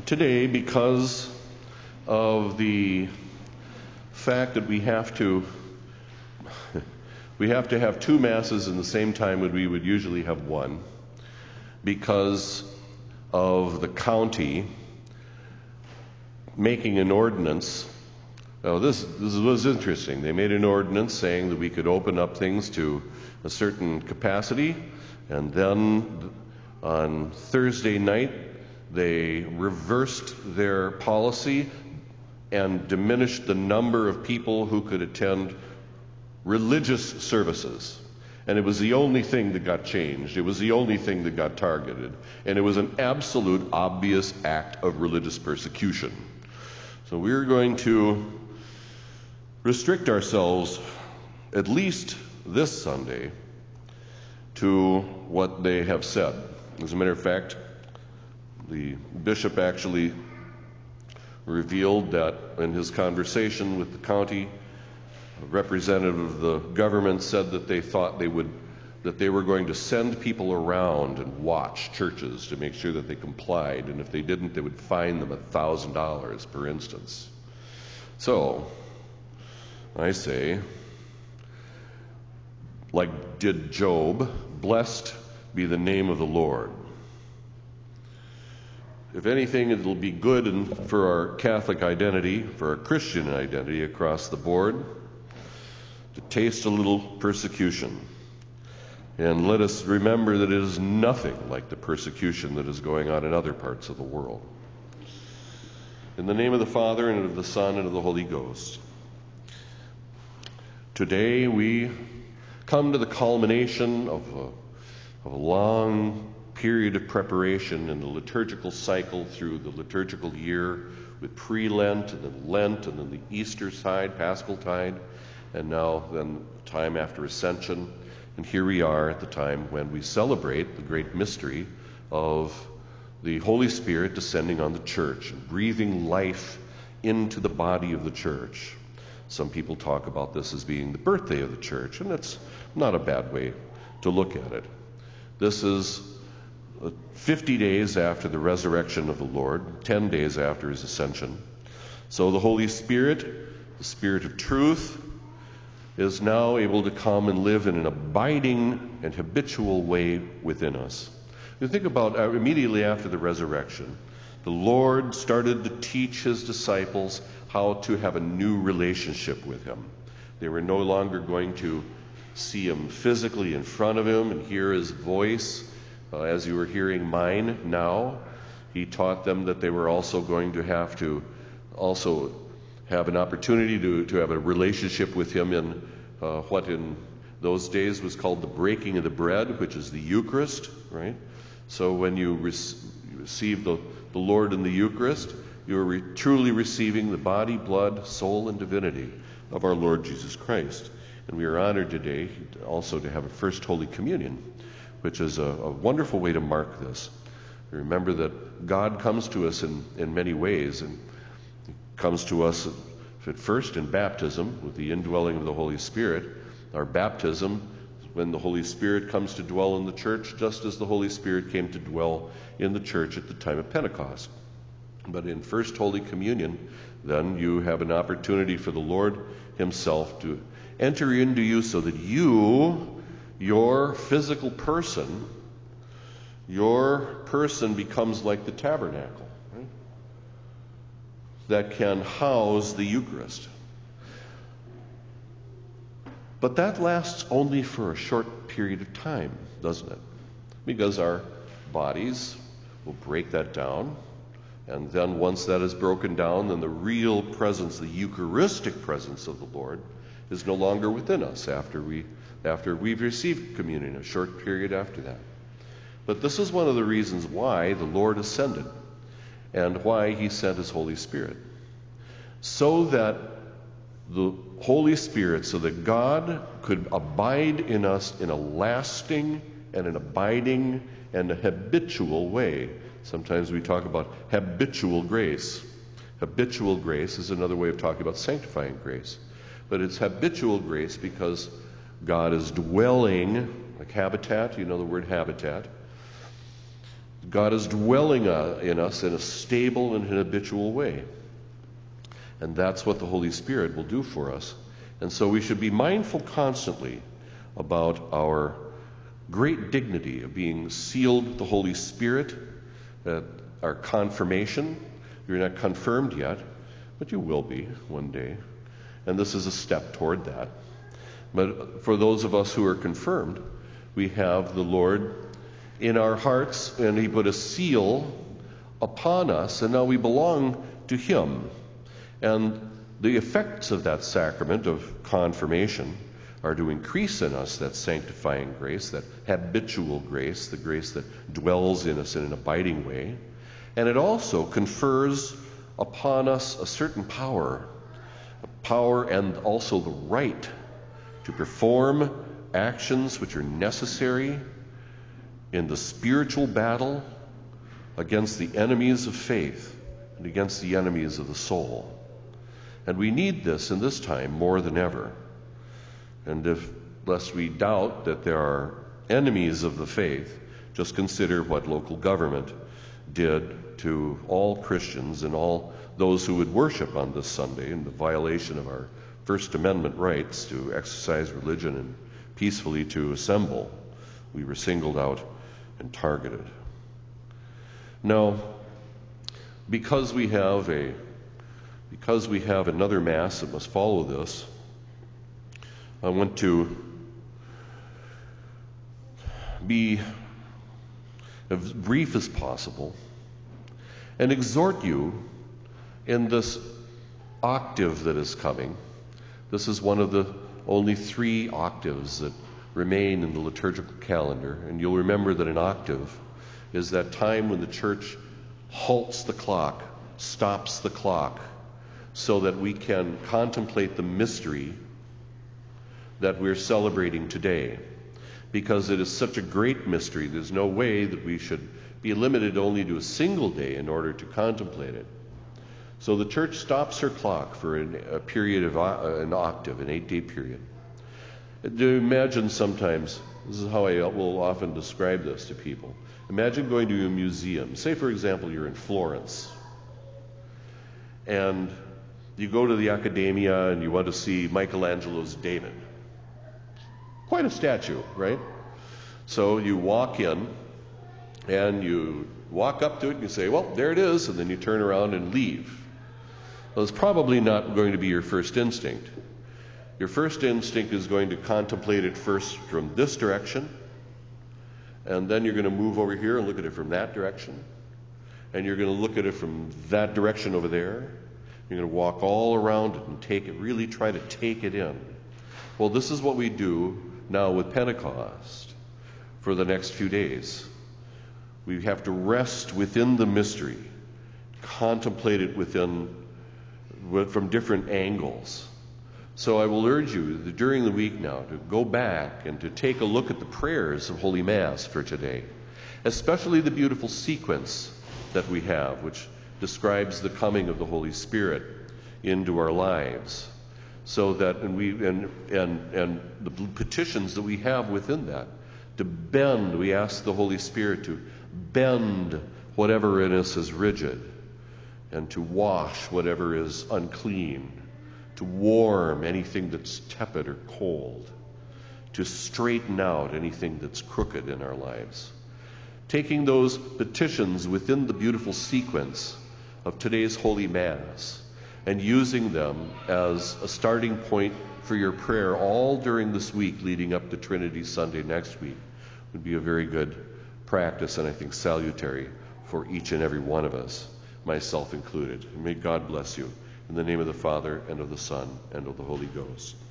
Today, because of the fact that we have to have two masses in the same time when we would usually have one, because of the county making an ordinance. Now this was interesting. They made an ordinance saying that we could open up things to a certain capacity, and then on Thursday night they reversed their policy and diminished the number of people who could attend religious services. And it was the only thing that got changed. It was the only thing that got targeted. And it was an absolute, obvious act of religious persecution. So we're going to restrict ourselves, at least this Sunday, to what they have said. As a matter of fact, the bishop actually revealed that in his conversation with the county, a representative of the government said that they thought that they were going to send people around and watch churches to make sure that they complied, and if they didn't, they would fine them $1,000 per instance. So, I say, like did Job, blessed be the name of the Lord. If anything, it'll be good for our Catholic identity, for our Christian identity across the board, to taste a little persecution. And let us remember that it is nothing like the persecution that is going on in other parts of the world. In the name of the Father, and of the Son, and of the Holy Ghost. Today we come to the culmination of a long period of preparation in the liturgical cycle through the liturgical year, with pre-Lent and then Lent and then the Easter side, Paschal tide, and now then time after Ascension. And here we are at the time when we celebrate the great mystery of the Holy Spirit descending on the church and breathing life into the body of the church. Some people talk about this as being the birthday of the church, and that's not a bad way to look at it. This is 50 days after the resurrection of the Lord, 10 days after his ascension. So the Holy Spirit, the Spirit of truth, is now able to come and live in an abiding and habitual way within us. You think about immediately after the resurrection, the Lord started to teach his disciples how to have a new relationship with him. They were no longer going to see him physically in front of him and hear his voice as you were hearing mine now. He taught them that they were also going to have an opportunity to have a relationship with him in what in those days was called the breaking of the bread, which is the Eucharist, right? So when you receive the Lord in the Eucharist, you are truly receiving the body, blood, soul, and divinity of our Lord Jesus Christ. And we are honored today also to have a First Holy Communion, which is a wonderful way to mark this. Remember that God comes to us in many ways, and he comes to us at first in baptism with the indwelling of the Holy Spirit. Our baptism, when the Holy Spirit comes to dwell in the church, just as the Holy Spirit came to dwell in the church at the time of Pentecost. But in First Holy Communion, then you have an opportunity for the Lord himself to enter into you so that your physical person, your person becomes like the tabernacle, right? That can house the Eucharist. But that lasts only for a short period of time, doesn't it? Because our bodies will break that down, and then once that is broken down, then the real presence, the Eucharistic presence of the Lord, is no longer within us after we've received communion, a short period after that. But this is one of the reasons why the Lord ascended and why he sent his Holy Spirit. So that the Holy Spirit, so that God could abide in us in a lasting and an abiding and a habitual way. Sometimes we talk about habitual grace. Habitual grace is another way of talking about sanctifying grace. But it's habitual grace because God is dwelling, like habitat, you know the word habitat, God is dwelling in us in a stable and habitual way. And that's what the Holy Spirit will do for us. And so we should be mindful constantly about our great dignity of being sealed with the Holy Spirit, our confirmation. You're not confirmed yet, but you will be one day. And this is a step toward that. But for those of us who are confirmed, we have the Lord in our hearts, and He put a seal upon us, and now we belong to Him. And the effects of that sacrament of confirmation are to increase in us that sanctifying grace, that habitual grace, the grace that dwells in us in an abiding way. And it also confers upon us a certain power and also the right to perform actions which are necessary in the spiritual battle against the enemies of faith and against the enemies of the soul. And we need this in this time more than ever. And lest we doubt that there are enemies of the faith, just consider what local government did to all Christians and all those who would worship on this Sunday in the violation of our First Amendment rights to exercise religion and peacefully to assemble. We were singled out and targeted. Now, because we have another Mass that must follow this, I want to be as brief as possible and exhort you in this octave that is coming. This is one of the only 3 octaves that remain in the liturgical calendar. And you'll remember that an octave is that time when the Church halts the clock, stops the clock, so that we can contemplate the mystery that we're celebrating today. Because it is such a great mystery, there's no way that we should be limited only to a single day in order to contemplate it. So the Church stops her clock for a period of an octave, an 8-day period. Do imagine sometimes, this is how I will often describe this to people. Imagine going to a museum. Say, for example, you're in Florence. And you go to the Accademia and you want to see Michelangelo's David. Quite a statue, right? So you walk in and you walk up to it and you say, well, there it is, and then you turn around and leave. Well, it's probably not going to be your first instinct. Your first instinct is going to contemplate it first from this direction, and then you're going to move over here and look at it from that direction, and you're going to look at it from that direction over there. You're going to walk all around it and really try to take it in. Well, this is what we do now with Pentecost for the next few days. We have to rest within the mystery, contemplate it from different angles. So I will urge you that during the week now to go back and to take a look at the prayers of Holy Mass for today, especially the beautiful sequence that we have, which describes the coming of the Holy Spirit into our lives. So that and the petitions that we have within that, to bend, we ask the Holy Spirit to bend whatever in us is rigid, and to wash whatever is unclean, to warm anything that's tepid or cold, to straighten out anything that's crooked in our lives. Taking those petitions within the beautiful sequence of today's Holy Mass and using them as a starting point for your prayer all during this week leading up to Trinity Sunday next week would be a very good practice, and I think salutary for each and every one of us, myself included. And may God bless you. In the name of the Father, and of the Son, and of the Holy Ghost.